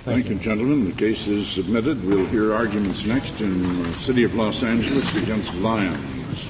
Thank you, gentlemen. The case is submitted. We'll hear arguments next in the City of Los Angeles against Lyons.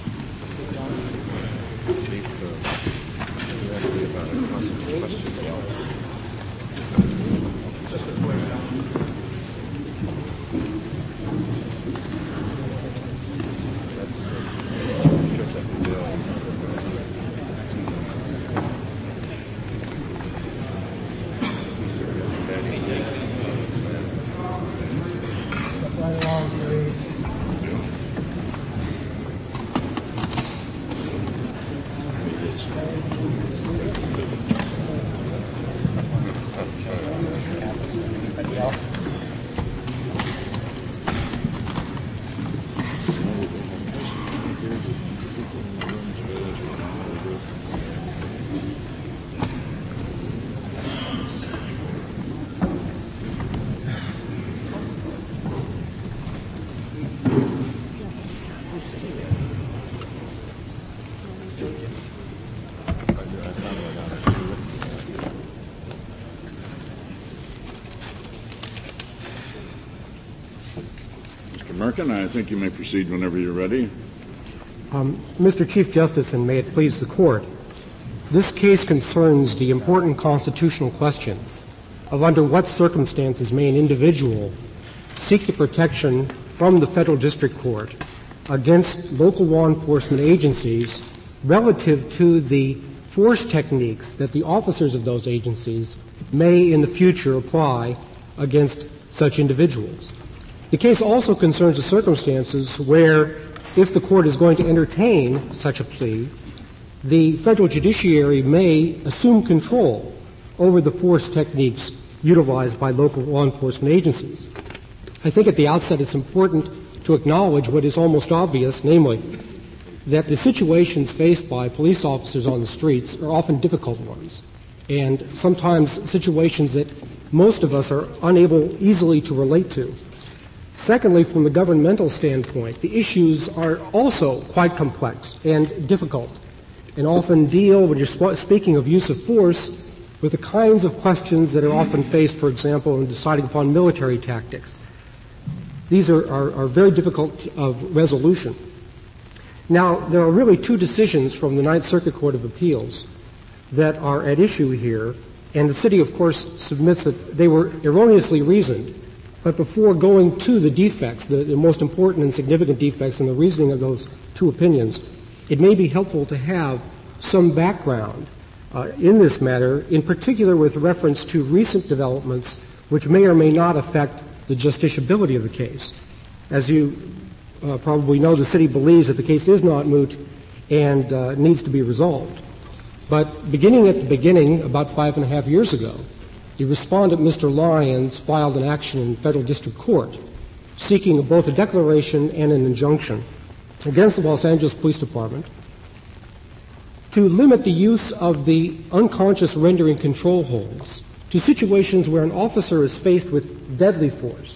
Merkin, I think you may proceed whenever you're ready. Mr. Chief Justice, and may it please the Court, this case concerns the important constitutional questions of under what circumstances may an individual seek the protection from the Federal District Court against local law enforcement agencies relative to the force techniques that the officers of those agencies may in the future apply against such individuals. The case also concerns the circumstances where, if the Court is going to entertain such a plea, the federal judiciary may assume control over the force techniques utilized by local law enforcement agencies. I think at the outset it's important to acknowledge what is almost obvious, namely that the situations faced by police officers on the streets are often difficult ones, and sometimes situations that most of us are unable easily to relate to. Secondly, from a governmental standpoint, the issues are also quite complex and difficult, and often deal, when you're speaking of use of force, with the kinds of questions that are often faced, for example, in deciding upon military tactics. These are very difficult of resolution. Now, there are really two decisions from the Ninth Circuit Court of Appeals that are at issue here, and the city, of course, submits that they were erroneously reasoned. But before going to the defects, the most important and significant defects in the reasoning of those two opinions, it may be helpful to have some background in this matter, in particular with reference to recent developments which may or may not affect the justiciability of the case. As you probably know, the city believes that the case is not moot and needs to be resolved. But beginning at the beginning, about 5.5 years ago, the respondent, Mr. Lyons, filed an action in federal district court seeking both a declaration and an injunction against the Los Angeles Police Department to limit the use of the unconscious rendering control holds to situations where an officer is faced with deadly force.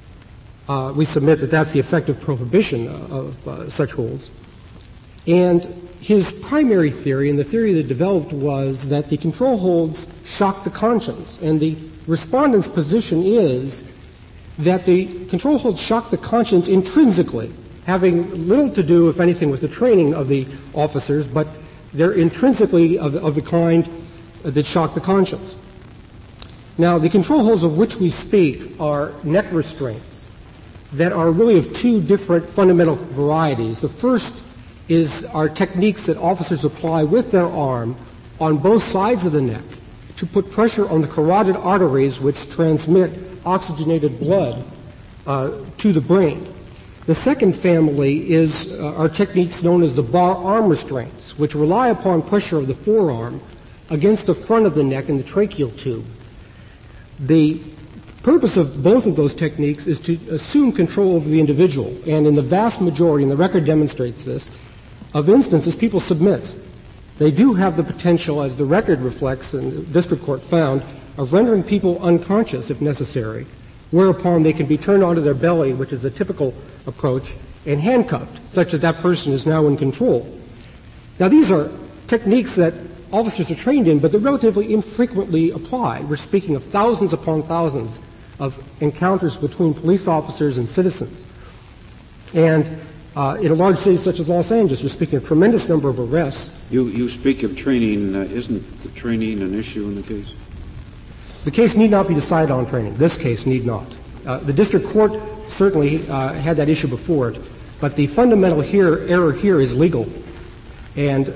We submit that that's the effective prohibition of such holds. And his primary theory, and the theory that developed, was that the control holds shock the conscience. And the respondent's position is that the control holds shock the conscience intrinsically, having little to do, if anything, with the training of the officers, but they're intrinsically of the kind that shock the conscience. Now, the control holds of which we speak are neck restraints that are really of two different fundamental varieties. The first are techniques that officers apply with their arm on both sides of the neck to put pressure on the carotid arteries which transmit oxygenated blood to the brain. The second family are techniques known as the bar arm restraints, which rely upon pressure of the forearm against the front of the neck and the tracheal tube. The purpose of both of those techniques is to assume control over the individual, and in the vast majority, and the record demonstrates this, of instances people submit. They do have the potential, as the record reflects and the district court found, of rendering people unconscious if necessary, whereupon they can be turned onto their belly, which is a typical approach, and handcuffed, such that that person is now in control. Now, these are techniques that officers are trained in, but they're relatively infrequently applied. We're speaking of thousands upon thousands of encounters between police officers and citizens. And in a large city such as Los Angeles, you're speaking of a tremendous number of arrests. You speak of training. Isn't the training an issue in the case? The case need not be decided on training. This case need not. The district court certainly had that issue before it, but the fundamental error here is legal. And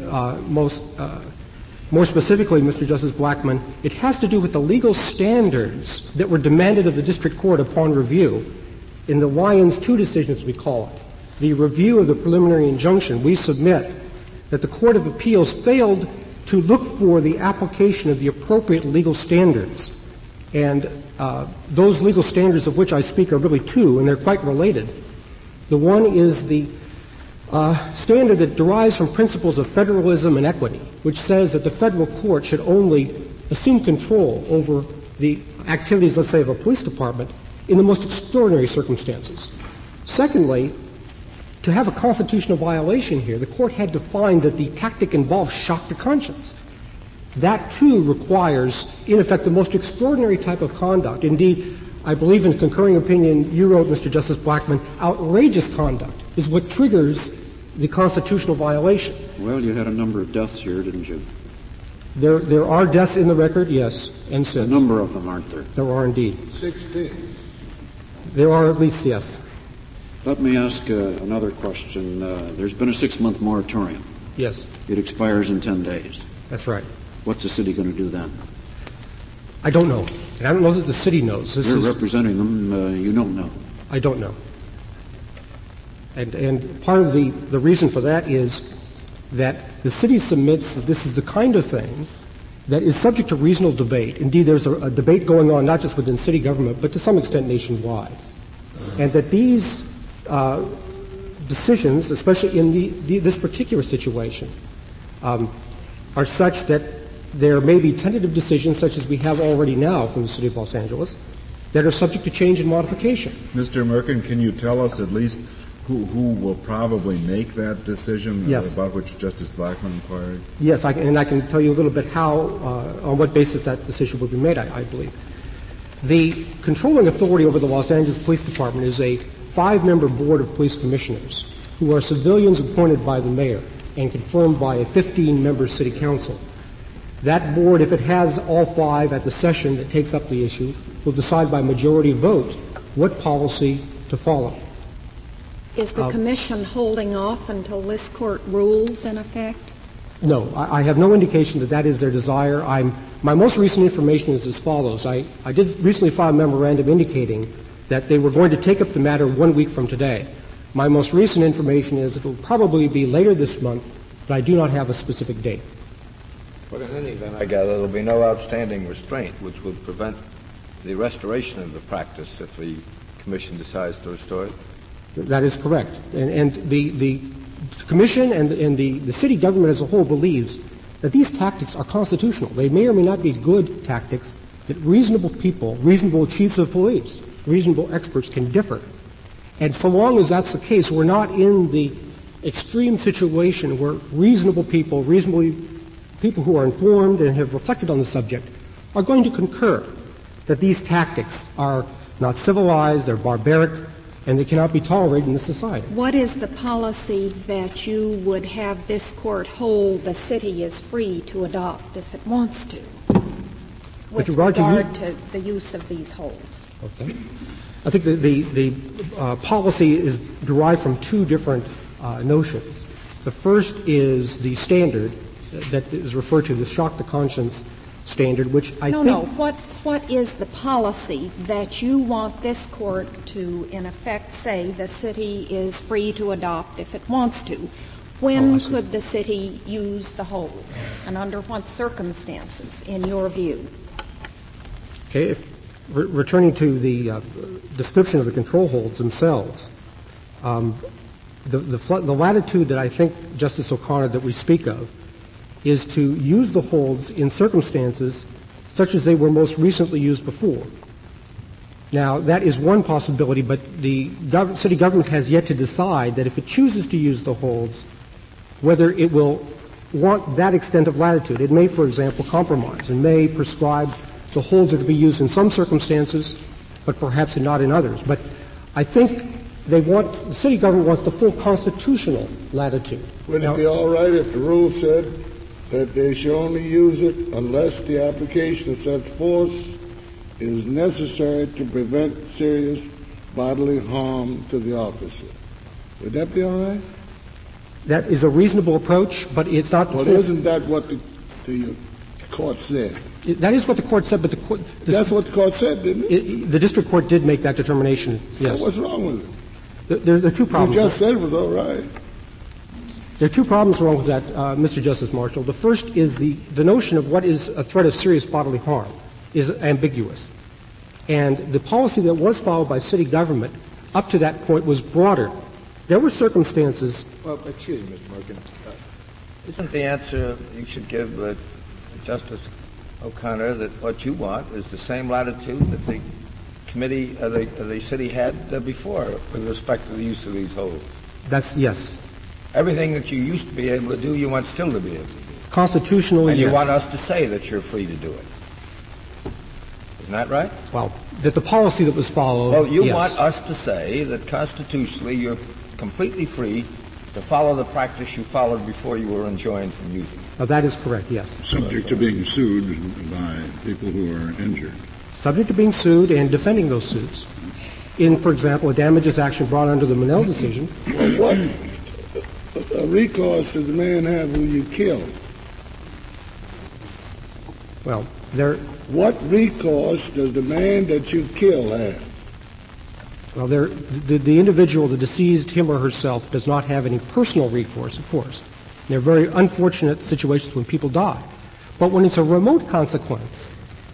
more specifically, Mr. Justice Blackmun, it has to do with the legal standards that were demanded of the district court upon review. In the Lyons 2 decision, as we call it, the review of the preliminary injunction, we submit that the Court of Appeals failed to look for the application of the appropriate legal standards. And those legal standards of which I speak are really two, and they're quite related. The one is the standard that derives from principles of federalism and equity, which says that the federal court should only assume control over the activities, let's say, of a police department in the most extraordinary circumstances. Secondly, to have a constitutional violation here, the court had to find that the tactic involved shock to conscience. That, too, requires, in effect, the most extraordinary type of conduct. Indeed, I believe in a concurring opinion you wrote, Mr. Justice Blackmun, outrageous conduct is what triggers the constitutional violation. Well, you had a number of deaths here, didn't you? There are deaths in the record, yes, and since. A number of them, aren't there? There are indeed. 16. There are at least, yes. Let me ask another question. There's been a 6-month moratorium. Yes. It expires in 10 days. That's right. What's the city going to do then? I don't know. And I don't know that the city knows. You're representing them. You don't know. I don't know. And part of the reason for that is that the city submits that this is the kind of thing that is subject to reasonable debate. Indeed, there's a debate going on not just within city government, but to some extent nationwide. And that these decisions, especially in this particular situation, are such that there may be tentative decisions, such as we have already now from the City of Los Angeles, that are subject to change and modification. Mr. Merkin, can you tell us at least who will probably make that decision yes. about which Justice Blackmun inquired? Yes, and I can tell you a little bit how, on what basis that decision will be made, I believe. The controlling authority over the Los Angeles Police Department is a 5-member board of police commissioners who are civilians appointed by the mayor and confirmed by a 15-member city council. That board, if it has all 5 at the session that takes up the issue, will decide by majority vote what policy to follow. Is the commission holding off until this court rules in effect? No, I have no indication that that is their desire. My most recent information is as follows. I did recently file a memorandum indicating that they were going to take up the matter 1 week from today. My most recent information is it will probably be later this month, but I do not have a specific date. But in any event, I gather there will be no outstanding restraint which would prevent the restoration of the practice if the commission decides to restore it? That is correct. And the commission and the city government as a whole believes that these tactics are constitutional. They may or may not be good tactics, that reasonable people, reasonable chiefs of police, reasonable experts can differ. And so long as that's the case, we're not in the extreme situation where reasonable people who are informed and have reflected on the subject are going to concur that these tactics are not civilized, they're barbaric, and they cannot be tolerated in this society. What is the policy that you would have this court hold the city is free to adopt if it wants to, with regard to the use of these holds? Okay. I think the policy is derived from 2 different notions. The first is the standard that is referred to, the shock to conscience standard, which I think... No. What is the policy that you want this court to, in effect, say the city is free to adopt if it wants to? When could the city use the holds, and under what circumstances, in your view? Okay. Returning to the description of the control holds themselves, the latitude that I think, Justice O'Connor, that we speak of is to use the holds in circumstances such as they were most recently used before. Now, that is one possibility, but the city government has yet to decide that if it chooses to use the holds, whether it will want that extent of latitude. It may, for example, compromise and may prescribe the holds are to be used in some circumstances but perhaps not in others. But I think the city government wants the full constitutional latitude. Would it be all right if the rule said that they should only use it unless the application of such force is necessary to prevent serious bodily harm to the officer? Would that be all right? That is a reasonable approach, but it's not. Well, isn't that what the court said? That is what the court said, but that's what the court said, didn't it? The district court did make that determination. Yes. So what's wrong with it? There are two problems. You just said it was all right. There are two problems wrong with that, Mr. Justice Marshall. The first is the notion of what is a threat of serious bodily harm is ambiguous. And the policy that was followed by city government up to that point was broader. There were circumstances. Well, excuse me, Mr. Morgan. Isn't the answer you should give Justice O'Connor that what you want is the same latitude that the committee, the city had before with respect to the use of these holes? That's yes. Everything that you used to be able to do, you want still to be able to do. Constitutionally, and you yes. want us to say that you're free to do it. Isn't that right? Well, that the policy that was followed. Well, you yes. want us to say that constitutionally you're completely free to follow the practice you followed before you were enjoined from using it. That is correct, yes. Subject to being sued by people who are injured. Subject to being sued and defending those suits. In, for example, a damages action brought under the Monell decision. Well, what recourse does the man have who you killed? Well, what recourse does the man that you kill have? Well, the individual, the deceased, him or herself, does not have any personal recourse, of course. There are very unfortunate situations when people die. But when it's a remote consequence,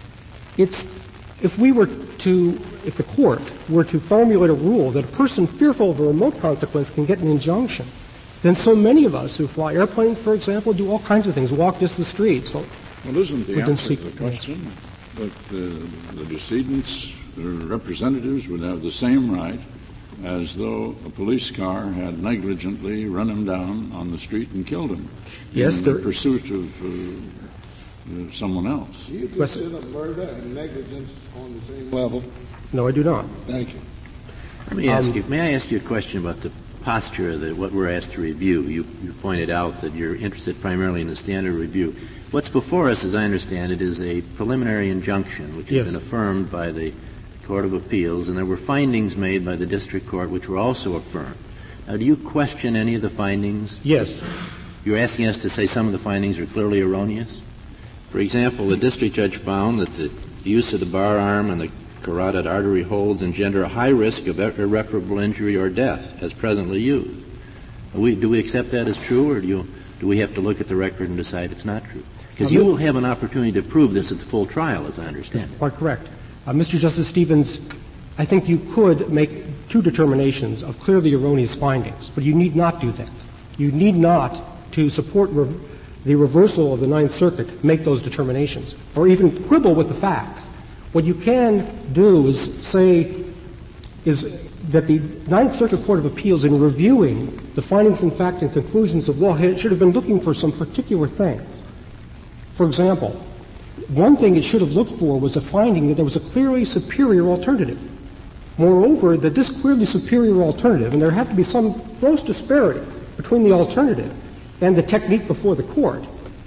if the court were to formulate a rule that a person fearful of a remote consequence can get an injunction, then so many of us who fly airplanes, for example, do all kinds of things, walk just the streets. Well, isn't the answer to the question that the decedent's representatives would have the same right as though a police car had negligently run him down on the street and killed him in the pursuit of someone else? Do you consider murder and negligence on the same level? No, I do not. Thank you. May I ask you a question about the posture of what we're asked to review? You pointed out that you're interested primarily in the standard review. What's before us, as I understand it, is a preliminary injunction which has been affirmed by the Court of Appeals, and there were findings made by the district court which were also affirmed. Now, do you question any of the findings? Yes. You're asking us to say some of the findings are clearly erroneous? For example, the district judge found that the use of the bar arm and the carotid artery holds engender a high risk of irreparable injury or death as presently used. Do we accept that as true, or do we have to look at the record and decide it's not true? Because you will have an opportunity to prove this at the full trial, as I understand it. That's quite correct. Mr. Justice Stevens, I think you could make two determinations of clearly erroneous findings, but you need not do that. You need not, to support the reversal of the Ninth Circuit, make those determinations, or even quibble with the facts. What you can do is that the Ninth Circuit Court of Appeals, in reviewing the findings and fact and conclusions of law, should have been looking for some particular things. For example, one thing it should have looked for was a finding that there was a clearly superior alternative. Moreover, that this clearly superior alternative, and there had to be some gross disparity between the alternative and the technique before the court,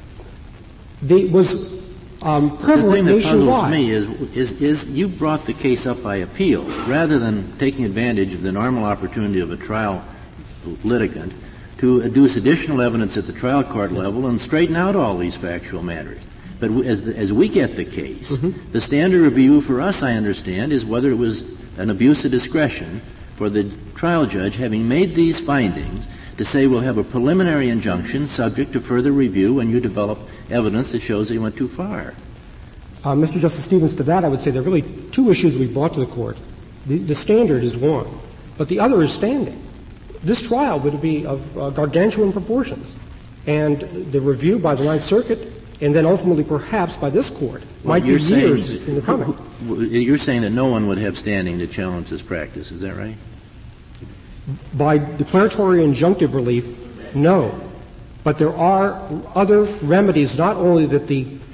was prevalent nationwide. The thing that puzzles me is you brought the case up by appeal rather than taking advantage of the normal opportunity of a trial litigant to adduce additional evidence at the trial court level and straighten out all these factual matters. But as we get the case, the standard review for us, I understand, is whether it was an abuse of discretion for the trial judge, having made these findings, to say we'll have a preliminary injunction subject to further review when you develop evidence that shows that you went too far. Mr. Justice Stevens, to that I would say there are really two issues we brought to the court. The standard is one, but the other is standing. This trial would be of gargantuan proportions, and the review by the Ninth Circuit and then ultimately perhaps by this court might be years in the coming. You're saying that no one would have standing to challenge this practice, is that right? By declaratory injunctive relief, no. But there are other remedies, not only that the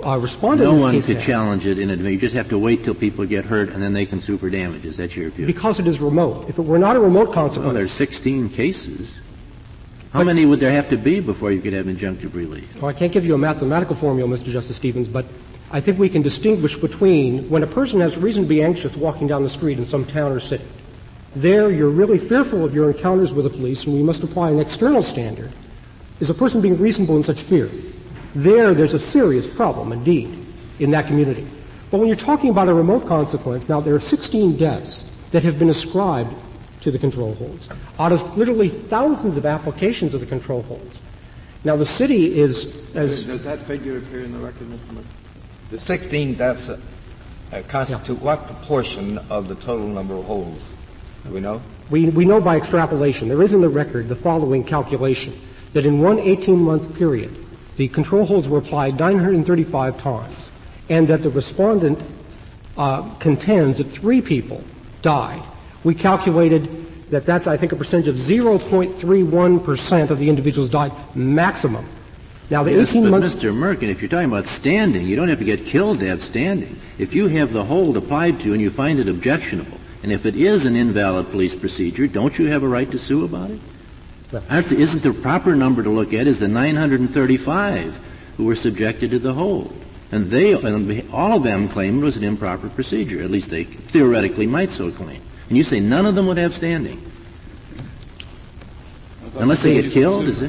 respondent No in this one case could has. challenge it in advance. You just have to wait till people get hurt, and then they can sue for damages. That's your view. Because it is remote. If it were not a remote consequence. Well, there's 16 cases. How many would there have to be before you could have injunctive relief? Well, I can't give you a mathematical formula, Mr. Justice Stevens, but I think we can distinguish between when a person has reason to be anxious walking down the street in some town or city. There, you're really fearful of your encounters with the police, and we must apply an external standard. Is a person being reasonable in such fear? There's a serious problem, indeed, in that community. But when you're talking about a remote consequence, now there are 16 deaths that have been ascribed to the control holds, out of literally thousands of applications of the control holds. Now, the city is as... Does that figure appear in the record, Mr. Murphy? The 16 deaths constitute what proportion of the total number of holds? Do we know? We know by extrapolation. There is in the record the following calculation, that in one 18-month period, the control holds were applied 935 times, and that the respondent contends that 3 people died. We calculated that that's, I think, a percentage of 0.31% of the individuals died maximum. Now, the 18 months... But Mr. Merkin, if you're talking about standing, you don't have to get killed to have standing. If you have the hold applied to you and you find it objectionable, and if it is an invalid police procedure, don't you have a right to sue about it? Isn't the proper number to look at is the 935 who were subjected to the hold? And all of them claimed it was an improper procedure. At least they theoretically might so claim. And you say none of them would have standing. Unless they get killed, is it?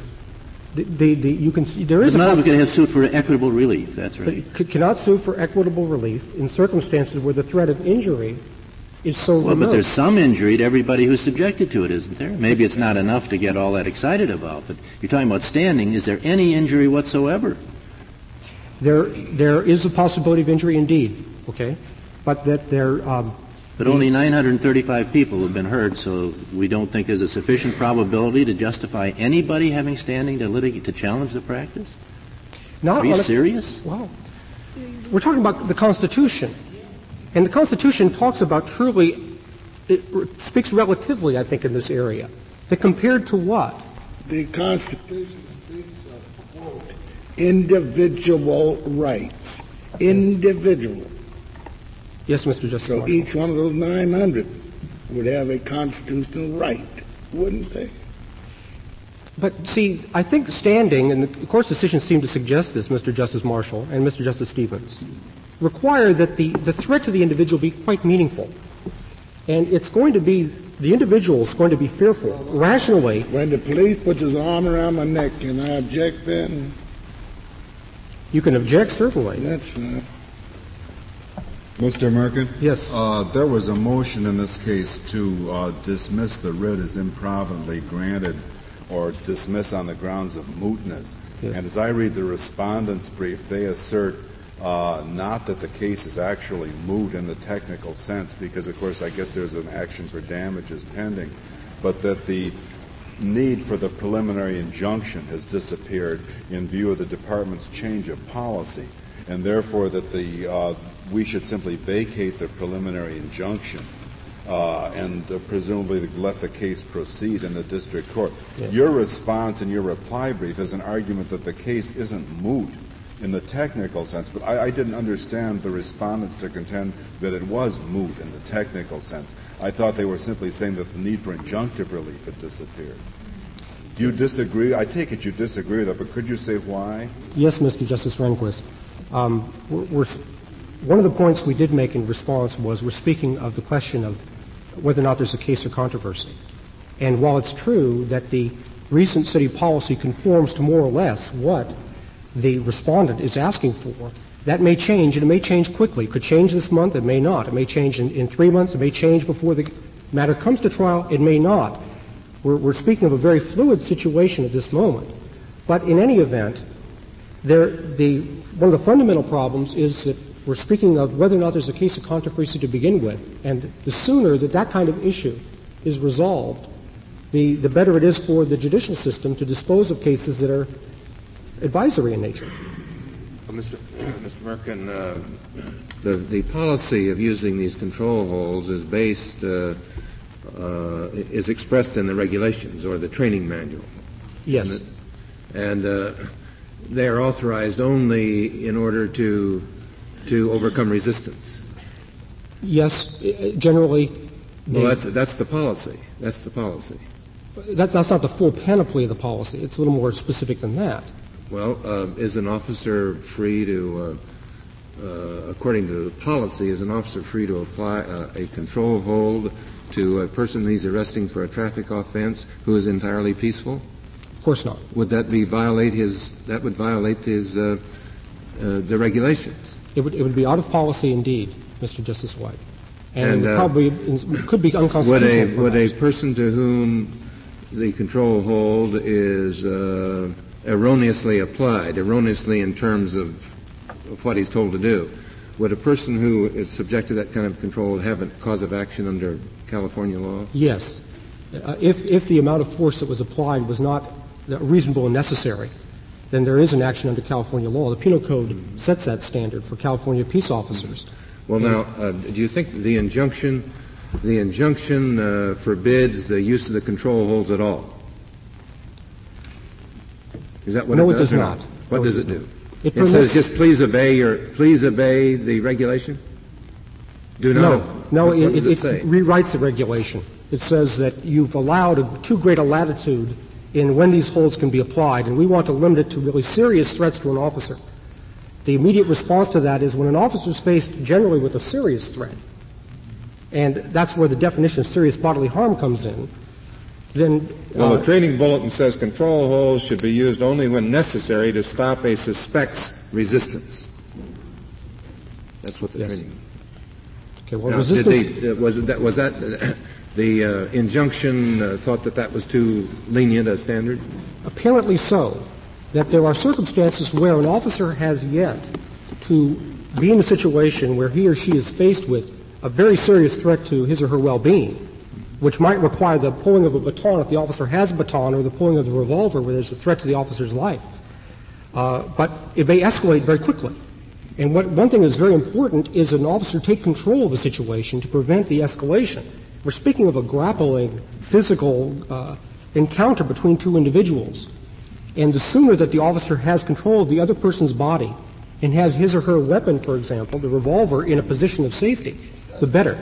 There is none of them can have sued for equitable relief. That's right. Cannot sue for equitable relief in circumstances where the threat of injury is so remote. Well, but there's some injury to everybody who's subjected to it, isn't there? Maybe it's not enough to get all that excited about, but you're talking about standing. Is there any injury whatsoever? There is a possibility of injury indeed, okay? But that there... But only 935 people have been hurt, so we don't think there's a sufficient probability to justify anybody having standing to challenge the practice? Are you serious? Well, we're talking about the Constitution. And the Constitution talks about it speaks relatively, I think, in this area. That compared to what? The Constitution speaks of, quote, individual rights. Individual. Yes, Mr. Justice. So each one of those 900 would have a constitutional right, wouldn't they? But, see, I think standing, and the Court's decisions seem to suggest this, Mr. Justice Marshall and Mr. Justice Stevens, require that the threat to the individual be quite meaningful. And it's going to be, the individual is going to be fearful, rationally. When the police puts his arm around my neck, can I object then? You can object, certainly. That's right. Mr. Merkin? Yes. There was a motion in this case to dismiss the writ as improvidently granted or dismiss on the grounds of mootness. Yes. And as I read the respondent's brief, they assert not that the case is actually moot in the technical sense, because, of course, I guess there's an action for damages pending, but that the need for the preliminary injunction has disappeared in view of the department's change of policy, and therefore that we should simply vacate the preliminary injunction and presumably let the case proceed in the district court. Yes. Your response in your reply brief is an argument that the case isn't moot in the technical sense, but I didn't understand the respondents to contend that it was moot in the technical sense. I thought they were simply saying that the need for injunctive relief had disappeared. Do you disagree? I take it you disagree with that, but could you say why? Yes, Mr. Justice Rehnquist. One of the points we did make in response was we're speaking of the question of whether or not there's a case or controversy. And while it's true that the recent city policy conforms to more or less what the respondent is asking for, that may change, and it may change quickly. It could change this month, it may not. It may change in 3 months, it may change before the matter comes to trial, it may not. We're speaking of a very fluid situation at this moment. But in any event, one of the fundamental problems is that we're speaking of whether or not there's a case of controversy to begin with. And the sooner that kind of issue is resolved, the better it is for the judicial system to dispose of cases that are advisory in nature. Well, Mr. Merkin, the policy of using these control holes is based is expressed in the regulations or the training manual. Yes. And they are authorized only in order to overcome resistance. Yes, generally. Well, that's the policy. That's the policy. That's not the full panoply of the policy. It's a little more specific than that. Well, is an officer free to, according to the policy, is an officer free to apply a control hold to a person he's arresting for a traffic offense who is entirely peaceful? Of course not. Would that violate the regulations? It would be out of policy indeed, Mr. Justice White. And it probably could be unconstitutional. Would a person to whom the control hold is erroneously applied, erroneously in terms of what he's told to do, would a person who is subject to that kind of control have a cause of action under California law? Yes. If the amount of force that was applied was not reasonable and necessary, then there is an action under California law. The Penal Code sets that standard for California peace officers. Well, now, do you think the injunction forbids the use of the control holds at all? Is that what it does? No, it does not. What does it do? It says just please obey the regulation? Do not. No. What does it say? Rewrites the regulation. It says that you've allowed too great a latitude in when these holds can be applied, and we want to limit it to really serious threats to an officer. The immediate response to that is when an officer is faced generally with a serious threat, and that's where the definition of serious bodily harm comes in, then... Well, the training bulletin says control holds should be used only when necessary to stop a suspect's resistance. That's what the training... Okay, well, now, was that the injunction thought that was too lenient a standard? Apparently so. That there are circumstances where an officer has yet to be in a situation where he or she is faced with a very serious threat to his or her well-being, which might require the pulling of a baton if the officer has a baton, or the pulling of the revolver where there's a threat to the officer's life. But it may escalate very quickly. And one thing that's very important is an officer take control of the situation to prevent the escalation. We're speaking of a grappling, physical encounter between two individuals. And the sooner that the officer has control of the other person's body and has his or her weapon, for example, the revolver, in a position of safety, the better.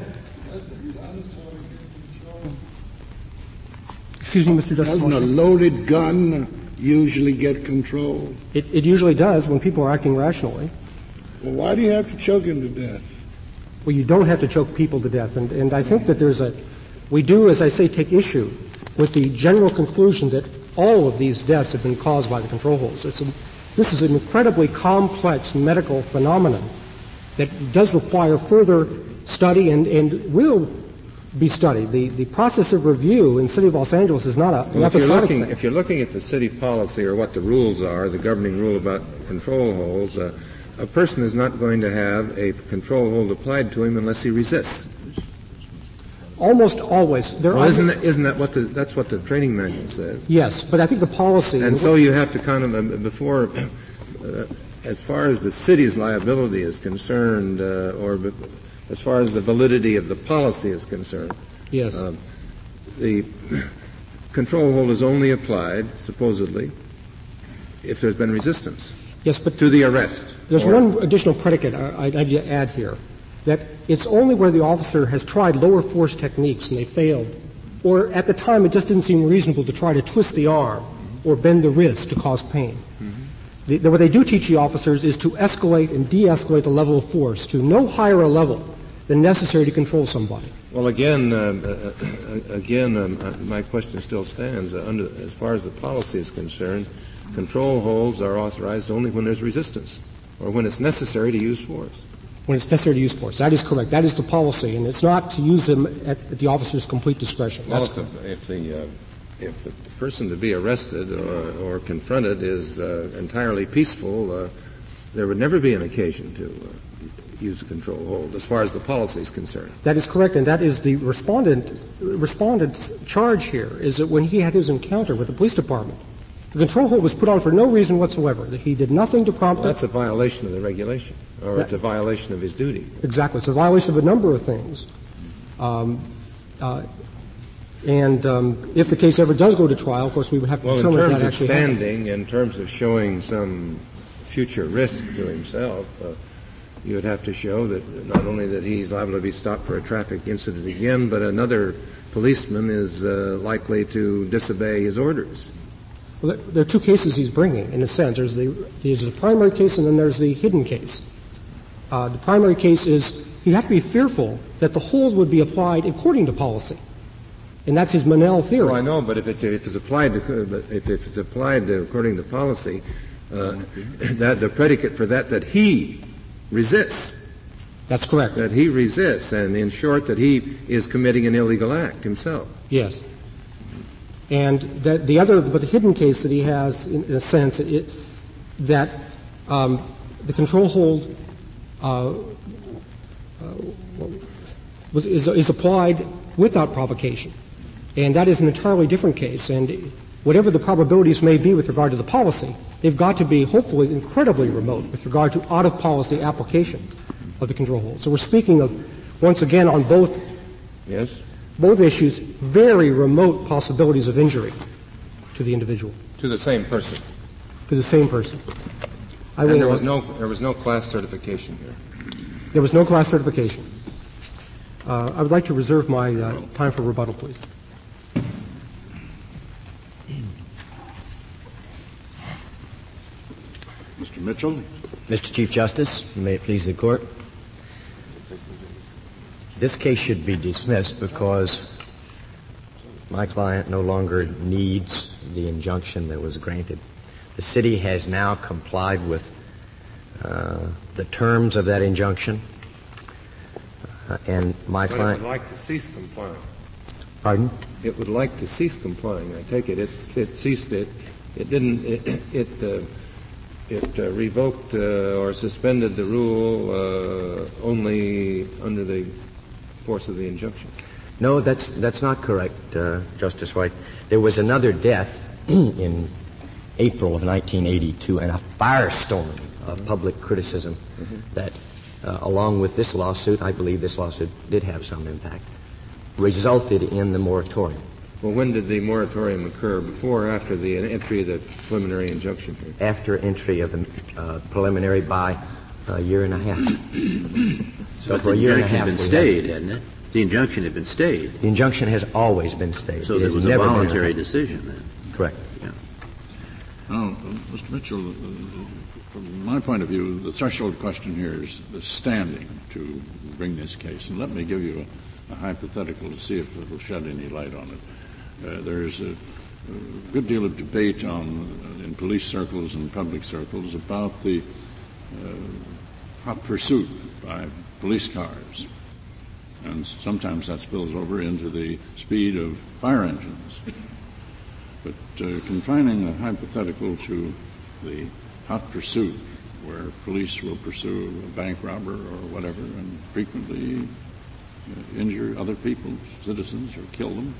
Excuse me, Mr. Justice. Doesn't a loaded gun usually get control? It usually does when people are acting rationally. Well, why do you have to choke him to death? Well, you don't have to choke people to death. And I think that we do, as I say, take issue with the general conclusion that all of these deaths have been caused by the control holds. This is an incredibly complex medical phenomenon that does require further study and will be studied. The process of review in the City of Los Angeles is not an episodic thing. If you're looking at the city policy or what the rules are, the governing rule about control holds, a person is not going to have a control hold applied to him unless he resists. Almost always. Isn't that that's what the training manual says? Yes, but I think the policy... And so you have to kind of, as far as the city's liability is concerned, or as far as the validity of the policy is concerned, yes, the control hold is only applied, supposedly, if there's been resistance. Yes, but to the arrest. There's one additional predicate I'd add here. That it's only where the officer has tried lower force techniques and they failed, or at the time it just didn't seem reasonable to try to twist the arm or bend the wrist to cause pain. Mm-hmm. What they do teach the officers is to escalate and de-escalate the level of force to no higher a level than necessary to control somebody. Well, again, my question still stands. As far as the policy is concerned, control holds are authorized only when there's resistance or when it's necessary to use force. When it's necessary to use force. That is correct. That is the policy, and it's not to use them at the officer's complete discretion. Well, if the person to be arrested or confronted is entirely peaceful, there would never be an occasion to use a control hold, as far as the policy is concerned. That is correct, and that is the respondent's charge here, is that when he had his encounter with the police department, the control hold was put on for no reason whatsoever. That he did nothing to prompt it. That's a violation of the regulation, or it's a violation of his duty. Exactly. It's a violation of a number of things. And if the case ever does go to trial, of course, we would have to determine if that actually happened. In terms of standing, in terms of showing some future risk to himself, you would have to show that not only that he's liable to be stopped for a traffic incident again, but another policeman is likely to disobey his orders. Well, there are two cases he's bringing, in a sense. There's the primary case, and then there's the hidden case. The primary case is he'd have to be fearful that the hold would be applied according to policy. And that's his Monell theory. Well, I know, but if it's applied according to policy, that the predicate for that he resists. That's correct. That he resists, and in short, that he is committing an illegal act himself. Yes. And but the hidden case that he has, in a sense, that the control hold is applied without provocation. And that is an entirely different case. And whatever the probabilities may be with regard to the policy, they've got to be, hopefully, incredibly remote with regard to out-of-policy applications of the control hold. So we're speaking of, once again, on both issues, very remote possibilities of injury to the individual. To the same person. To the same person. And there was no class certification here. There was no class certification. I would like to reserve my time for rebuttal, please. Mr. Mitchell. Mr. Chief Justice, may it please the Court. This case should be dismissed because my client no longer needs the injunction that was granted. The city has now complied with the terms of that injunction, and my client... It would like to cease complying. Pardon? It would like to cease complying. I take it it ceased it. It didn't. It revoked or suspended the rule only under the force of the injunction. No, that's not correct, Justice White. There was another death in April of 1982 and a firestorm of public criticism that, along with this lawsuit, I believe this lawsuit did have some impact, resulted in the moratorium. Well, when did the moratorium occur? Before or after the entry of the preliminary injunction? After entry of the preliminary by a year and a half. So for a year and a half, the injunction had been stayed, hadn't it? The injunction had been stayed. The injunction has always been stayed. So there was a voluntary decision then. Correct. Yeah. Now, Mr. Mitchell, from my point of view, the threshold question here is the standing to bring this case. And let me give you a hypothetical to see if it will shed any light on it. There's a good deal of debate in police circles and public circles about the hot pursuit by police cars. And sometimes that spills over into the speed of fire engines. But confining a hypothetical to the hot pursuit where police will pursue a bank robber or whatever and frequently injure other people, citizens, or kill them.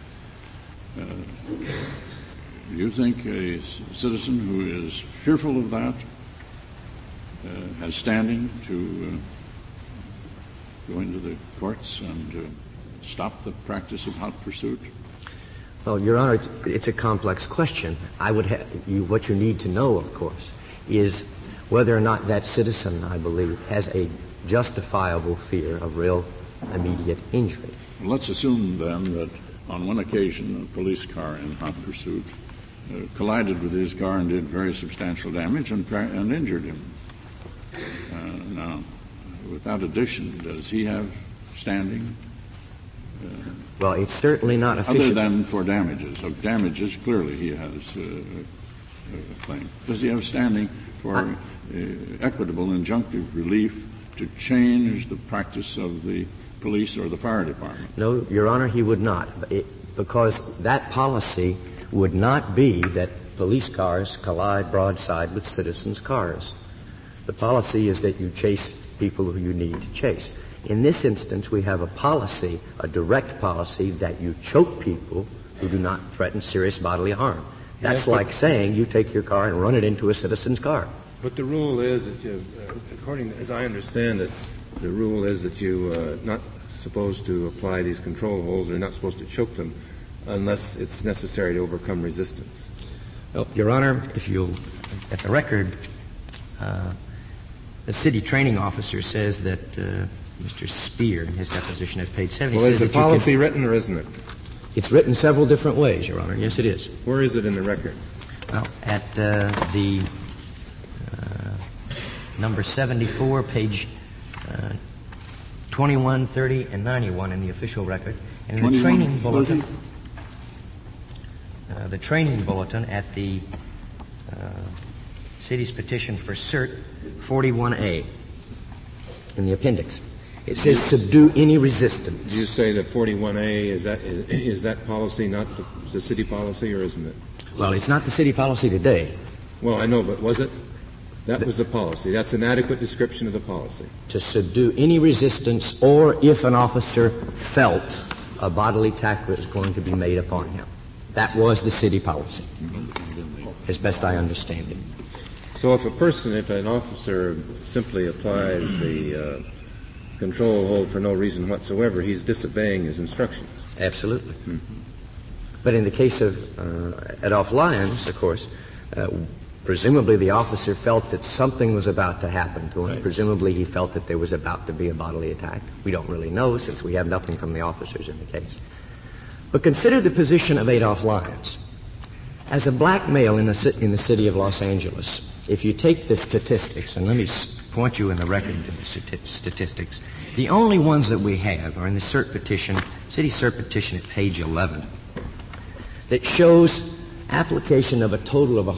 Do you think a citizen who is fearful of that has standing to go into the courts and stop the practice of hot pursuit? Well, Your Honor, it's a complex question. What you need to know, of course, is whether or not that citizen, I believe, has a justifiable fear of real immediate injury. Well, let's assume then that on one occasion a police car in hot pursuit collided with his car and did very substantial damage and injured him. Now, without addition, does he have standing? Well, it's certainly not official. Other than for damages. So damages, clearly he has a claim. Does he have standing for equitable injunctive relief to change the practice of the police or the fire department? No, Your Honor, he would not, because that policy would not be that police cars collide broadside with citizens' cars. The policy is that you chase people who you need to chase. In this instance, we have a policy, a direct policy, that you choke people who do not threaten serious bodily harm. That's like saying you take your car and run it into a citizen's car. But the rule is that you, according as I understand it, the rule is that you not supposed to apply these control holds, or not supposed to choke them, unless it's necessary to overcome resistance? Well, Your Honor, if you'll, at the record, the city training officer says that Mr. Spear, in his deposition at page 70, well, says is the that policy written or isn't it? It's written several different ways, Your Honor. Yes, it is. Where is it in the record? Well, at the number 74, page 21, 30, and 91 in the official record. And in the training bulletin, at the city's petition for cert 41A in the appendix. It says subdue any resistance. You say that 41A, is that policy not the city policy, or isn't it? Well, it's not the city policy today. Well, I know, but was it? That was the policy. That's an adequate description of the policy. To subdue any resistance, or if an officer felt a bodily attack was going to be made upon him. That was the city policy, as best I understand it. So if an officer simply applies the control hold for no reason whatsoever, he's disobeying his instructions. Absolutely. Mm-hmm. But in the case of Adolph Lyons, of course, presumably the officer felt that something was about to happen to him. Right. Presumably he felt that there was about to be a bodily attack. We don't really know, since we have nothing from the officers in the case. But consider the position of Adolph Lyons. As a black male in the city of Los Angeles, if you take the statistics, and let me point you in the record to the statistics, the only ones that we have are in the cert petition, city cert petition at page 11, that shows application of a total of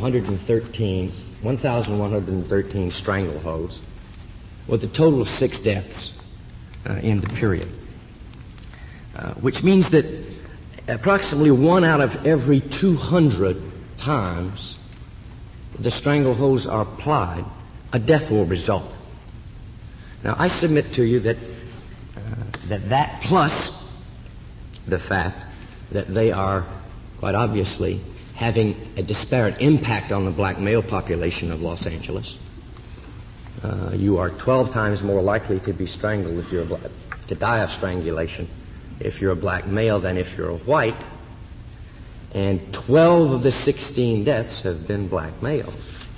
1,113 strangleholds, with a total of 6 deaths in the period, which means that approximately 1 out of every 200 times the strangleholds are applied, a death will result. Now, I submit to you that that plus the fact that they are quite obviously having a disparate impact on the black male population of Los Angeles. You are 12 times more likely to be strangled if you're to die of strangulation if you're a black male than if you're a white. And 12 of the 16 deaths have been black males.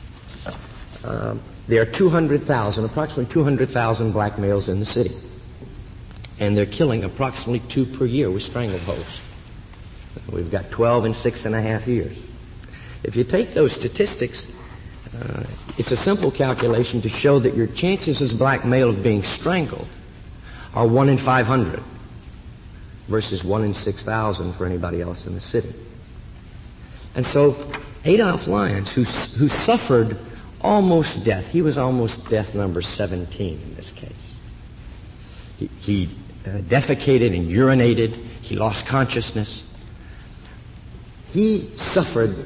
There are approximately 200,000 black males in the city. And they're killing approximately 2 per year with strangleholds. We've got 12 in 6.5 years. If you take those statistics, it's a simple calculation to show that your chances as a black male of being strangled are 1 in 500 versus 1 in 6,000 for anybody else in the city. And so Adolph Lyons, who suffered almost death, he was almost death number 17 in this case. He defecated and urinated. He lost consciousness. He suffered.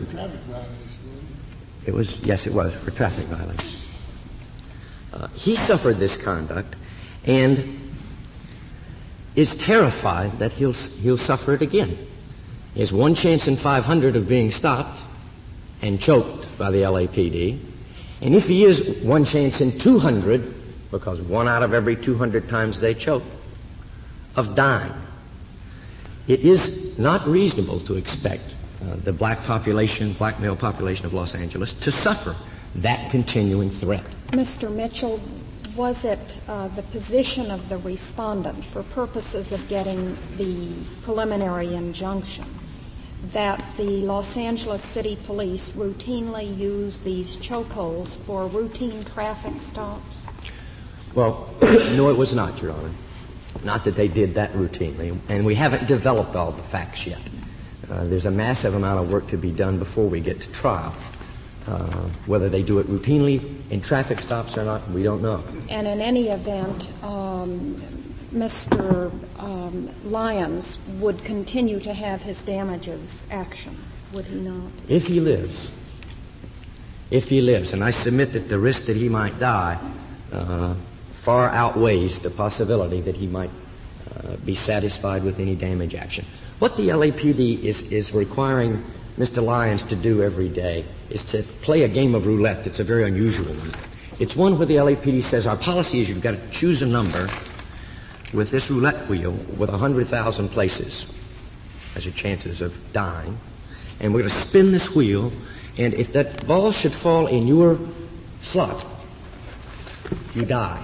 It was for traffic violence. He suffered this conduct and is terrified that he'll suffer it again. He has 1 chance in 500 of being stopped and choked by the LAPD. And if he is 1 chance in 200, because 1 out of every 200 times they choke, of dying, it is not reasonable to expect the black male population of Los Angeles to suffer that continuing threat. Mr. Mitchell, was it the position of the respondent, for purposes of getting the preliminary injunction, that the Los Angeles City Police routinely use these chokeholds for routine traffic stops? Well, no, it was not, Your Honor. Not that they did that routinely, and we haven't developed all the facts yet. There's a massive amount of work to be done before we get to trial. Whether they do it routinely in traffic stops or not, we don't know. And in any event, Mr. Lyons would continue to have his damages action, would he not? If he lives, and I submit that the risk that he might die far outweighs the possibility that he might be satisfied with any damage action. What the LAPD is requiring Mr. Lyons to do every day is to play a game of roulette that's a very unusual one. It's one where the LAPD says, our policy is you've got to choose a number with this roulette wheel with 100,000 places as your chances of dying, and we're going to spin this wheel, and if that ball should fall in your slot, you die.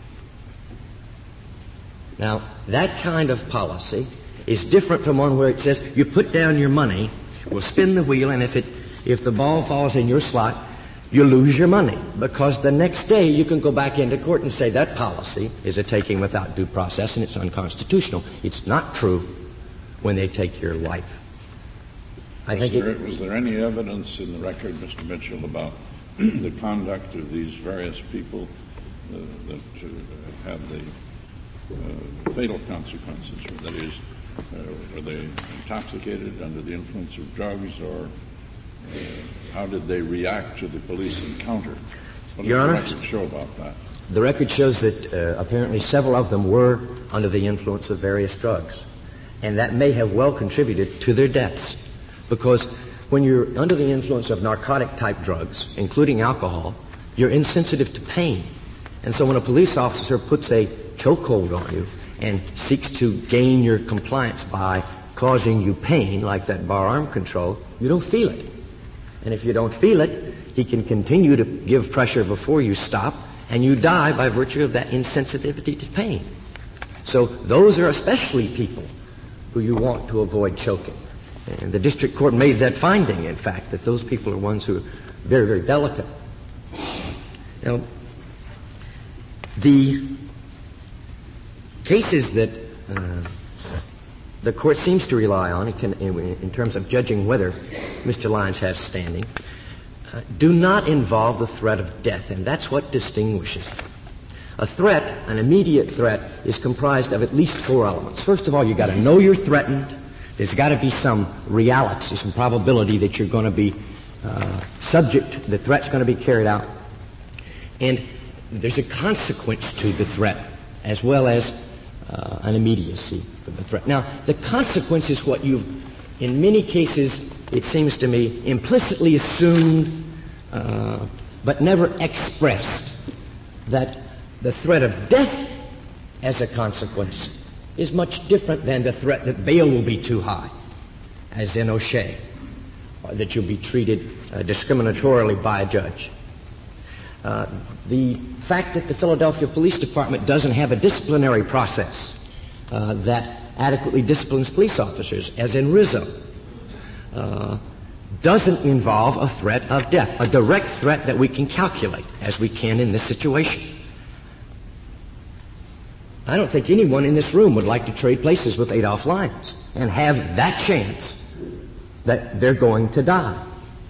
Now, that kind of policy is different from one where it says you put down your money, we'll spin the wheel, and if the ball falls in your slot, you lose your money, because the next day you can go back into court and say that policy is a taking without due process and it's unconstitutional. It's not true when they take your life. Was there any evidence in the record, Mr. Mitchell, about the conduct of these various people that had the fatal consequences? That is, were they intoxicated, under the influence of drugs, or how did they react to the police encounter? What Your Honor, does the record show about that? The record shows that apparently several of them were under the influence of various drugs, and that may have well contributed to their deaths, because when you're under the influence of narcotic-type drugs, including alcohol, you're insensitive to pain. And so when a police officer puts a chokehold on you and seeks to gain your compliance by causing you pain, like that bar arm control, you don't feel it. And if you don't feel it, he can continue to give pressure before you stop, and you die by virtue of that insensitivity to pain. So those are especially people who you want to avoid choking. And the district court made that finding, in fact, that those people are ones who are very, very delicate. Now, the cases that the court seems to rely on in terms of judging whether Mr. Lyons has standing do not involve the threat of death, and that's what distinguishes them. A threat, an immediate threat, is comprised of at least four elements. First of all, you've got to know you're threatened. There's got to be some reality, some probability that you're going to be subject, the threat's going to be carried out. And there's a consequence to the threat, as well as an immediacy of the threat. Now, the consequence is what you've, in many cases, it seems to me, implicitly assumed, but never expressed, that the threat of death as a consequence is much different than the threat that bail will be too high, as in O'Shea, or that you'll be treated discriminatorily by a judge. The fact that the Philadelphia Police Department doesn't have a disciplinary process that adequately disciplines police officers, as in Rizzo, doesn't involve a threat of death, a direct threat that we can calculate, as we can in this situation. I don't think anyone in this room would like to trade places with Adolph Lyons and have that chance that they're going to die.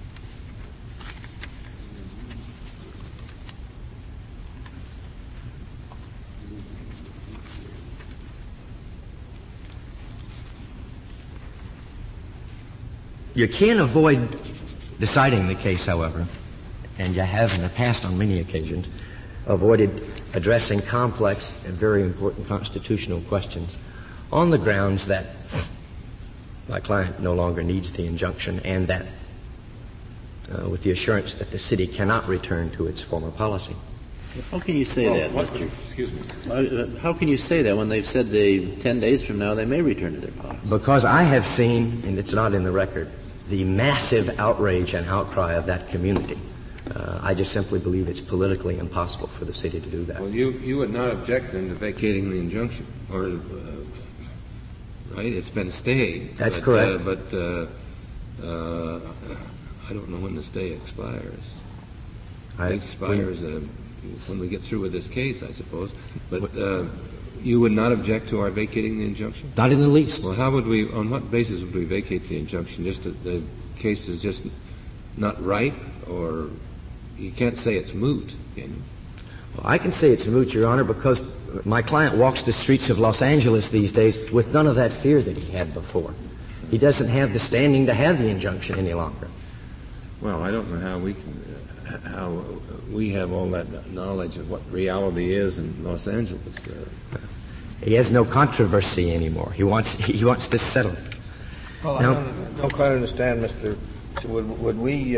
You can't avoid deciding the case, however, and you have in the past on many occasions avoided addressing complex and very important constitutional questions on the grounds that my client no longer needs the injunction, and that with the assurance that the city cannot return to its former policy. How can you say that, Mr.? Excuse me. How can you say that when they've said 10 days from now they may return to their policy? Because I have seen, and it's not in the record, the massive outrage and outcry of that community. I just simply believe it's politically impossible for the city to do that. Well, you would not object then to vacating the injunction, or right? It's been stayed. That's correct. I don't know when the stay expires. It expires when we get through with this case, I suppose. But you would not object to our vacating the injunction? Not in the least. Well, on what basis would we vacate the injunction? Just that the case is just not ripe, or you can't say it's moot, can you? Well, I can say it's moot, Your Honor, because my client walks the streets of Los Angeles these days with none of that fear that he had before. He doesn't have the standing to have the injunction any longer. Well, I don't know how we have all that knowledge of what reality is in Los Angeles. He has no controversy anymore. He wants this settled. Well, now, I don't quite understand, Mr. So would we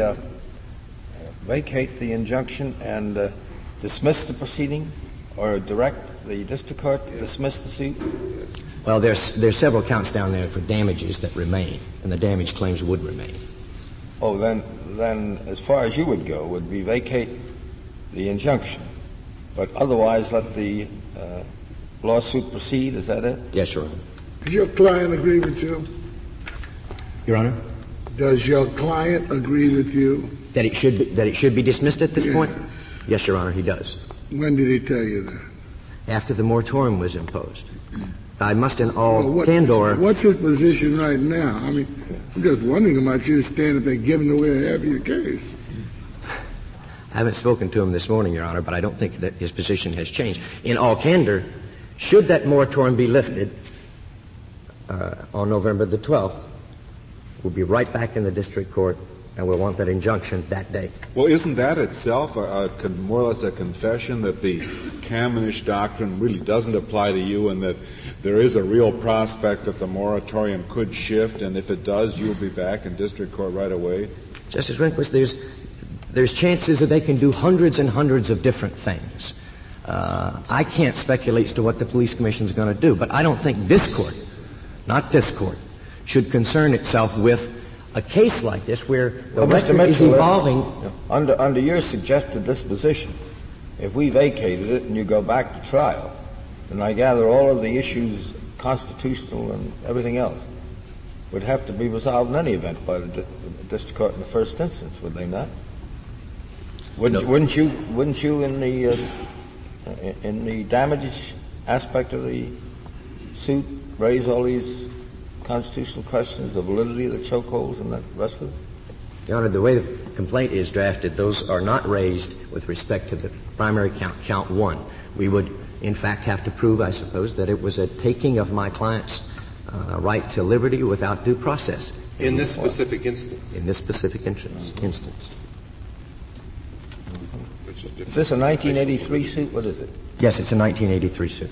vacate the injunction and dismiss the proceeding, or direct the district court to dismiss the suit? Well, there's several counts down there for damages that remain, and the damage claims would remain. Oh, then as far as you would go, would we vacate the injunction, but otherwise let the lawsuit proceed? Is that it? Yes, Your Honor. Does your client agree with you? Your Honor? Does your client agree with you? That it should be dismissed at this point? Yes, Your Honor, he does. When did he tell you that? After the moratorium was imposed. I must in all candor... What's his position right now? I mean, I'm just wondering about you standing there giving away half of your case. I haven't spoken to him this morning, Your Honor, but I don't think that his position has changed. In all candor, should that moratorium be lifted on November the 12th, we'll be right back in the district court, and we'll want that injunction that day. Well, isn't that itself more or less a confession that the Kamenish doctrine really doesn't apply to you, and that there is a real prospect that the moratorium could shift, and if it does, you'll be back in district court right away? Justice Rehnquist, there's chances that they can do hundreds and hundreds of different things. I can't speculate as to what the police commission is going to do, but I don't think this court, not this court, should concern itself with a case like this where the record is evolving. Under your suggested disposition, if we vacated it and you go back to trial, then I gather all of the issues, constitutional and everything else, would have to be resolved in any event by the district court in the first instance, would they not? Wouldn't you in the damages aspect of the suit raise all these constitutional questions, the validity of the chokeholds and the rest of it? Your Honor, the way the complaint is drafted, those are not raised with respect to the primary count 1. We would, in fact, have to prove, I suppose, that it was a taking of my client's right to liberty without due process. In this specific instance? In this specific instance. Is this a 1983 suit? What is it? Yes, it's a 1983 suit.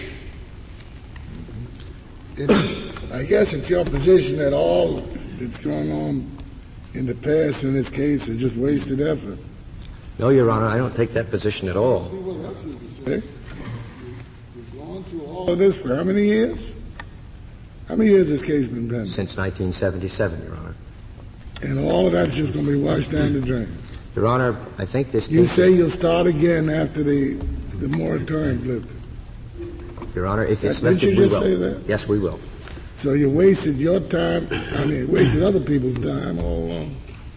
I guess it's your position that all that's going on in the past in this case is just wasted effort. No, Your Honor, I don't take that position at all. See what else you can say? We've gone through all of this for how many years? How many years has this case been pending? Since 1977, Your Honor. And all of that's just going to be washed down the drain. Your Honor, I think this case... You say you'll start again after the moratorium lifted. Your Honor, if it's lifted, we will. Say that? Yes, we will. So you wasted your time, wasted other people's time all along.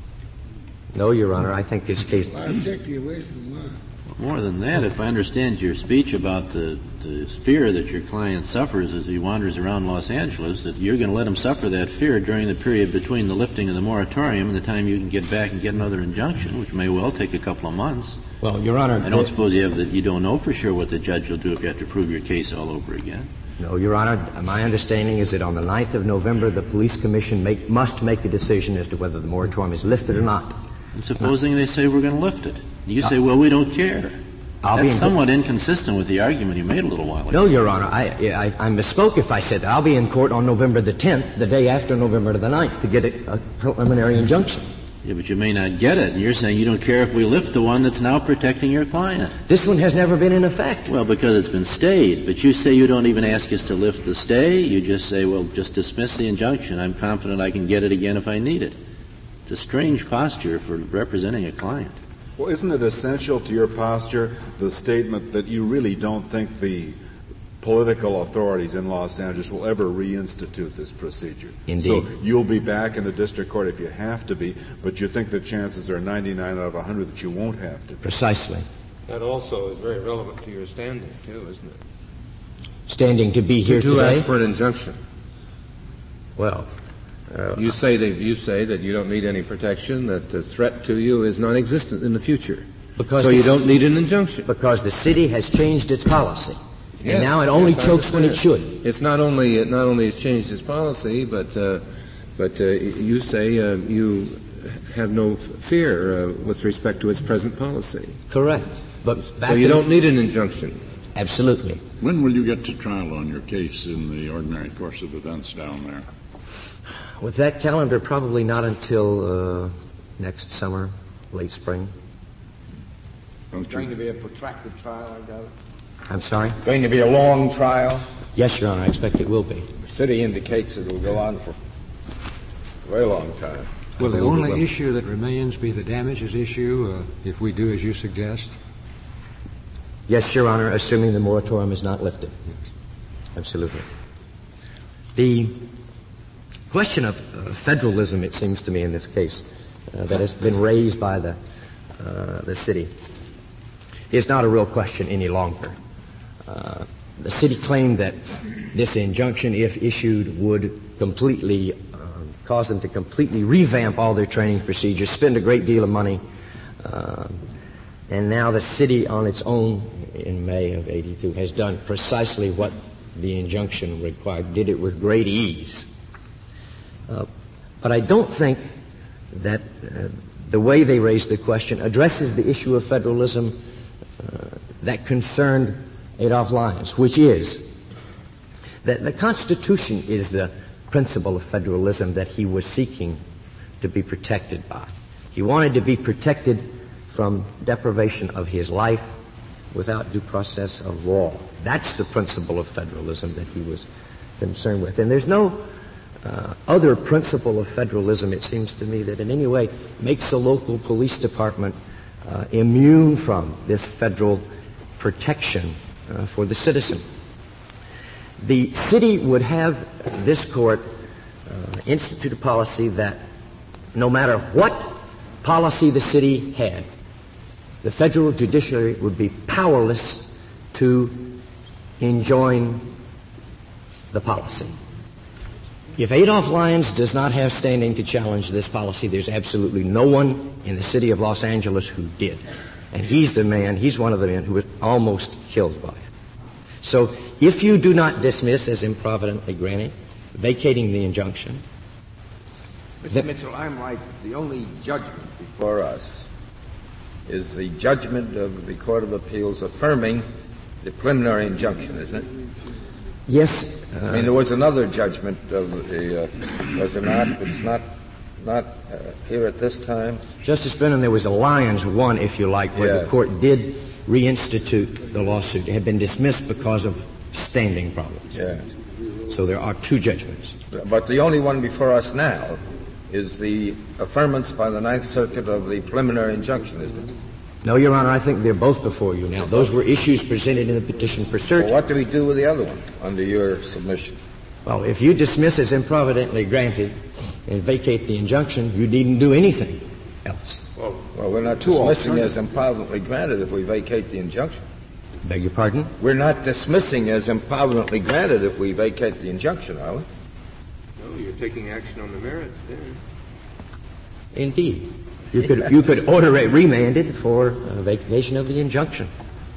No, Your Honor, I think this case... I object to you wasting mine. More than that, if I understand your speech about the fear that your client suffers as he wanders around Los Angeles, that you're going to let him suffer that fear during the period between the lifting of the moratorium and the time you can get back and get another injunction, which may well take a couple of months. Well, Your Honor... I don't suppose you don't know for sure what the judge will do if you have to prove your case all over again. No, Your Honor, my understanding is that on the 9th of November, the police commission must make a decision as to whether the moratorium is lifted or not. And supposing they say we're going to lift it. You say, well, we don't care. That's somewhat inconsistent with the argument you made a little while ago. No, Your Honor, I misspoke if I said that. I'll be in court on November the 10th, the day after November the 9th, to get a preliminary injunction. Yeah, but you may not get it. And you're saying you don't care if we lift the one that's now protecting your client. This one has never been in effect. Well, because it's been stayed. But you say you don't even ask us to lift the stay. You just say, well, just dismiss the injunction. I'm confident I can get it again if I need it. It's a strange posture for representing a client. Well, isn't it essential to your posture the statement that you really don't think the political authorities in Los Angeles will ever reinstitute this procedure? Indeed. So you'll be back in the district court if you have to be, but you think the chances are 99 out of 100 that you won't have to be. Precisely. That also is very relevant to your standing, too, isn't it? Standing to be here to today? ask for an injunction. Well... You say that you don't need any protection, that the threat to you is non-existent in the future. So you don't need an injunction. Because the city has changed its policy. Yes, and now it only chokes when it should. It's not only has changed its policy, but you say you have no fear with respect to its present policy. Correct. So you don't need an injunction. Absolutely. When will you get to trial on your case in the ordinary course of events down there? With that calendar, probably not until next summer, late spring. It's going to be a protracted trial, I doubt. I'm sorry? Going to be a long trial? Yes, Your Honor, I expect it will be. The city indicates it will go on for a very long time. Will the only issue that remains be the damages issue, if we do as you suggest? Yes, Your Honor, assuming the moratorium is not lifted. Yes. Absolutely. The question of federalism, it seems to me in this case, that has been raised by the city is not a real question any longer. The city claimed that this injunction, if issued, would completely cause them to completely revamp all their training procedures, spend a great deal of money. And now the city on its own in May of '82 has done precisely what the injunction required, did it with great ease. But I don't think that the way they raised the question addresses the issue of federalism that concerned Adolph Lyons, which is that the Constitution is the principle of federalism that he was seeking to be protected by. He wanted to be protected from deprivation of his life without due process of law. That's the principle of federalism that he was concerned with. And there's no other principle of federalism, it seems to me, that in any way makes the local police department immune from this federal protection for the citizen. The city would have this court institute a policy that no matter what policy the city had, the federal judiciary would be powerless to enjoin the policy. If Adolph Lyons does not have standing to challenge this policy, there's absolutely no one in the city of Los Angeles who did. And he's one of the men who was almost killed by it. So if you do not dismiss as improvidently granted, vacating the injunction. Mr. Mitchell, I'm right. The only judgment before us is the judgment of the Court of Appeals affirming the preliminary injunction, isn't it? Yes. I mean, there was another judgment of the, was there not? It's not here at this time. Justice Brennan, there was a Lyons 1, if you like, where the court did reinstitute the lawsuit. It had been dismissed because of standing problems. Yes. So there are two judgments. But the only one before us now is the affirmance by the Ninth Circuit of the preliminary injunction, isn't it? No, Your Honor, I think they're both before you now. Those were issues presented in the petition for cert. Well, what do we do with the other one under your submission? Well, if you dismiss as improvidently granted and vacate the injunction, you needn't do anything else. Well, we're not dismissing as improvidently granted if we vacate the injunction. Beg your pardon? We're not dismissing as improvidently granted if we vacate the injunction, are we? No, you're taking action on the merits then. Indeed. You could order it remanded for vacation of the injunction.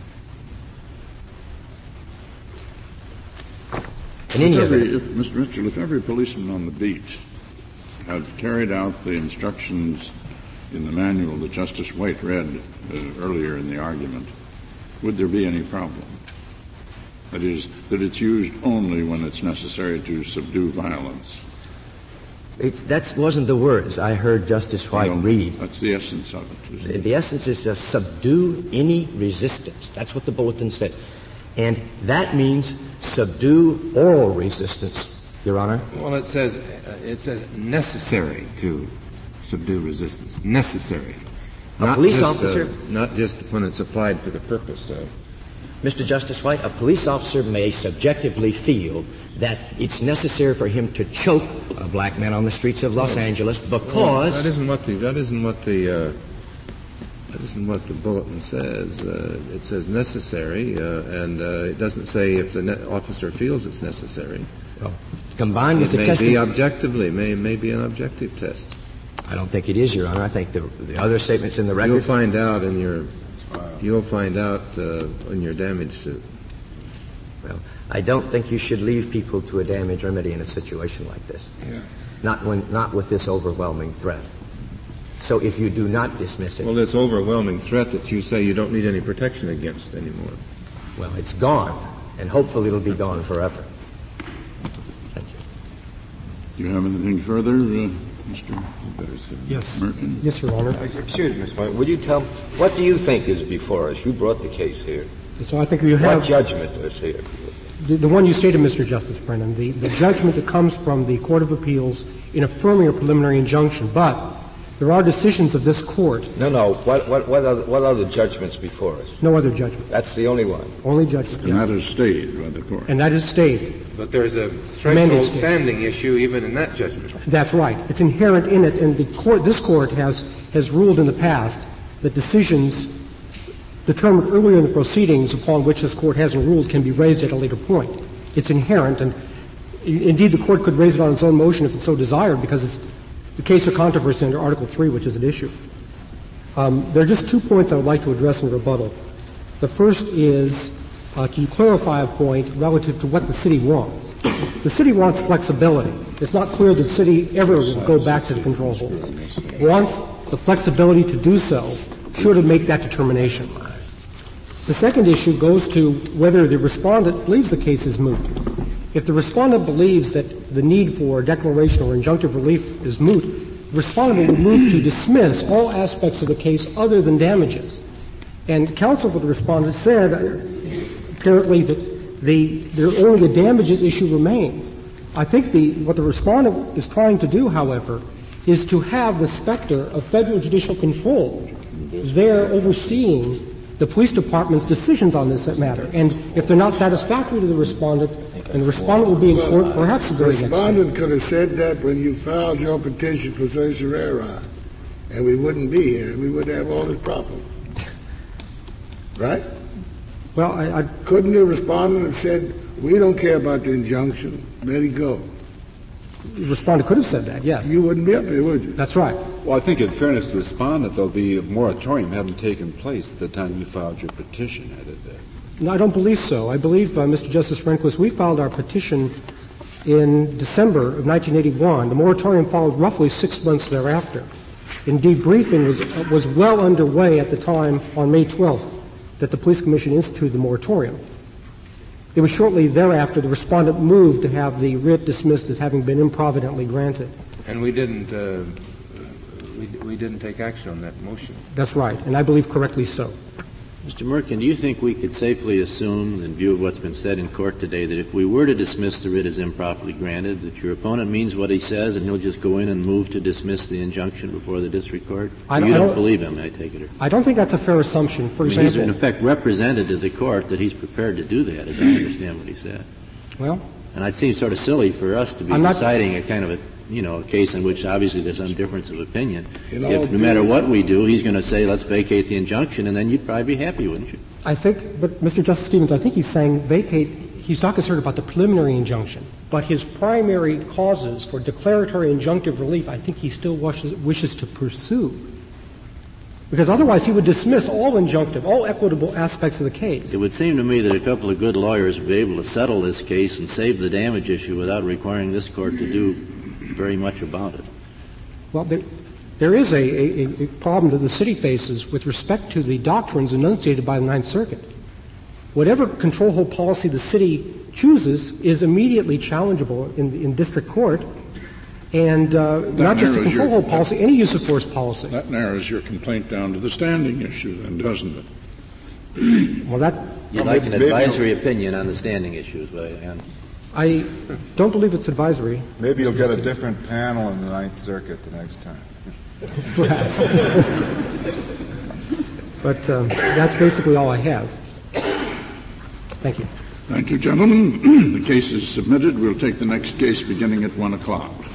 Mr. Mitchell, if every policeman on the beat had carried out the instructions in the manual that Justice White read earlier in the argument, would there be any problem? That is, that it's used only when it's necessary to subdue violence. That wasn't the words I heard Justice White read. That's the essence of it. The essence is to subdue any resistance. That's what the bulletin says. And that means subdue all resistance, Your Honor. Well, it says necessary to subdue resistance. Necessary. A police officer... not just when it's applied for the purpose of... Mr. Justice White, a police officer may subjectively feel that it's necessary for him to choke a black man on the streets of Los Angeles because... That isn't what the bulletin says. It says necessary, and it doesn't say if the officer feels it's necessary. Well, combined with the testing... It may be objectively, may be an objective test. I don't think it is, Your Honor. I think the other statements in the record... You'll find out in your damage suit. Well, I don't think you should leave people to a damage remedy in a situation like this. Yeah. Not with this overwhelming threat. So if you do not dismiss it... Well, this overwhelming threat that you say you don't need any protection against anymore. Well, it's gone, and hopefully it'll be gone forever. Thank you. Do you have anything further, Mr. Yes. Merkin? Yes, Your Honor. Excuse me, Mr. White. Would you tell what do you think is before us? You brought the case here. So I think you have... What judgment is here? The one you stated, Mr. Justice Brennan, the judgment that comes from the Court of Appeals in affirming a preliminary injunction. But there are decisions of this Court. No. What other judgments before us? No other judgment. That's the only one. Only judgment. And that is stayed by the Court. And that is stayed. But there's a threshold standing issue even in that judgment. That's right. It's inherent in it, and this Court has ruled in the past that decisions determined earlier in the proceedings upon which this Court hasn't ruled can be raised at a later point. It's inherent, and indeed the Court could raise it on its own motion if it so desired, because it's the case of controversy under Article 3, which is at issue. There are just 2 points I would like to address in rebuttal. The first is to clarify a point relative to what the city wants. The city wants flexibility. It's not clear that the city ever will go back to the control holds. It wants the flexibility to do so should it make that determination. The second issue goes to whether the respondent believes the case is moot. If the respondent believes that the need for declaration or injunctive relief is moot, the respondent will move to dismiss all aspects of the case other than damages. And counsel for the respondent said, apparently, that only the damages issue remains. I think what the respondent is trying to do, however, is to have the specter of federal judicial control there overseeing the police department's decisions on this matter. And if they're not satisfactory to the respondent, and the respondent will be in court perhaps the very next day. The respondent could have said that when you filed your petition for certiorari, and we wouldn't be here. We wouldn't have all this problem. Right? Well, I couldn't the respondent have said, we don't care about the injunction, let it go? The respondent could have said that, yes. You wouldn't be up here, would you? That's right. Well, I think in fairness to the respondent, though, the moratorium hadn't taken place at the time you filed your petition, had it? No, I don't believe so. I believe, Mr. Justice Rehnquist, we filed our petition in December of 1981. The moratorium followed roughly 6 months thereafter. Indeed, briefing was well underway at the time on May 12th that the Police Commission instituted the moratorium. It was shortly thereafter the respondent moved to have the writ dismissed as having been improvidently granted. And we didn't take action on that motion. That's right, and I believe correctly so. Mr. Merkin, do you think we could safely assume, in view of what's been said in court today, that if we were to dismiss the writ as improperly granted, that your opponent means what he says and he'll just go in and move to dismiss the injunction before the district court? You don't believe him, I take it? I don't think that's a fair assumption. For example, he's in effect represented to the court that he's prepared to do that, as I understand what he said. Well, and it seems sort of silly for us to be deciding a kind of a case in which obviously there's some difference of opinion. If no matter what we do, he's going to say, let's vacate the injunction, and then you'd probably be happy, wouldn't you? I think, but Mr. Justice Stevens, I think he's saying vacate. He's not concerned about the preliminary injunction, but his primary causes for declaratory injunctive relief, I think he still wishes to pursue. Because otherwise he would dismiss all injunctive, all equitable aspects of the case. It would seem to me that a couple of good lawyers would be able to settle this case and save the damage issue without requiring this court to do very much about it. Well, there is a problem that the city faces with respect to the doctrines enunciated by the Ninth Circuit. Whatever control hold policy the city chooses is immediately challengeable in district court, and not just the control hold policy, any use of force policy. That narrows your complaint down to the standing issue, then, doesn't it? Well, you'd like an advisory opinion on the standing issues, I don't believe it's advisory. Maybe you'll get a different panel in the Ninth Circuit the next time. But that's basically all I have. Thank you. Thank you, gentlemen. The case is submitted. We'll take the next case beginning at 1:00.